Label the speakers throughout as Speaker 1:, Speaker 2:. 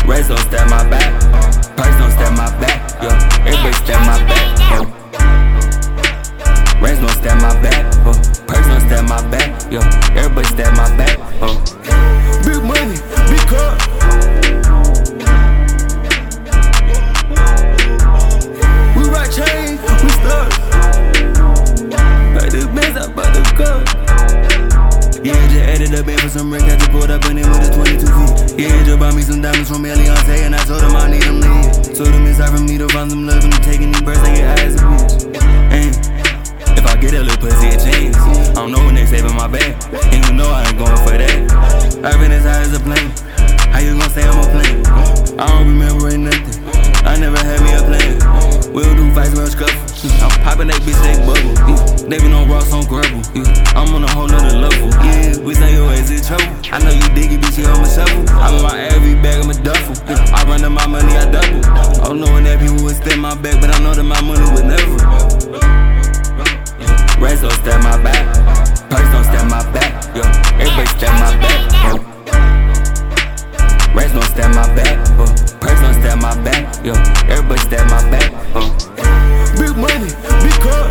Speaker 1: Reds don't stab my back, Perks don't stab my back, yo. Everybody stab my back, yo. Reds don't stab my back, Perks don't stab my back, yo. Everybody stab my back, Big money, big car. We rock chains, we stuck. Like the bands out by the cup. Yeah, just added up in for some wreck. I just pulled up in it with a 22 feet. Yeah, just bought me some diamonds from Eliantte, and I told him I need them lead. Told him it's hard for me to find some love, and I'm taking these birds, I get high as a bitch. And if I get a little pussy, it changes. I don't know when they saving my bag, and you know I ain't going for that. I've been as high as a plane. How you gon' say I'm a plane? I don't remember nothing. I never had me a plan. We'll do fights, we'll scuffle. I'm popping that bitch, they bubble. They been on rocks on grubble. I'm on a whole nother level. Yeah, we say your ass in trouble. I know you dig it, bitch, you on my shovel. I'm in my every bag, I'm a duffel. I run to my money, I double. I don't know when that people would step my back, but I know that my money would never. Reds don't stab my back, Perks don't stab my back, yo. Everybody stab my back, yo. Reds don't stab my back, Perks don't stab my back, yo. Everybody stab my back, Big money, big car.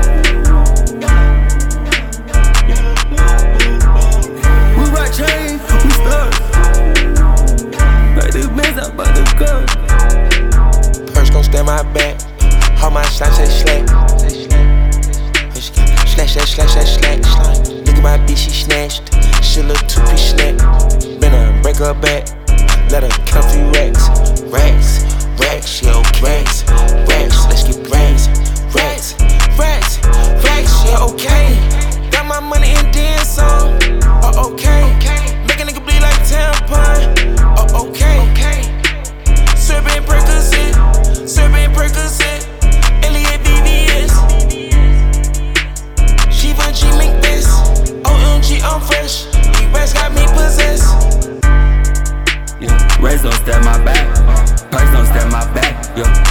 Speaker 1: We rock chains, we stuck. Like the bands out by the cup.
Speaker 2: Perks gon' stab my back. All my slime say slack. Slash. Look at my bitch, she snatched. She a little two-piece snack. Better break her back. Let her count 3 racks. Racks, yeah, okay. Racks, let's get brains. Racks, yeah, okay. Got my money and then some. Oh, okay. Make a nigga bleed like tampon. Oh, okay. Serving Percocet. Elliot BBS. Shiva G link this. OMG, I'm fresh. These rats got me possessed.
Speaker 1: Reds don't stab my back, Perks don't stab my back, yo.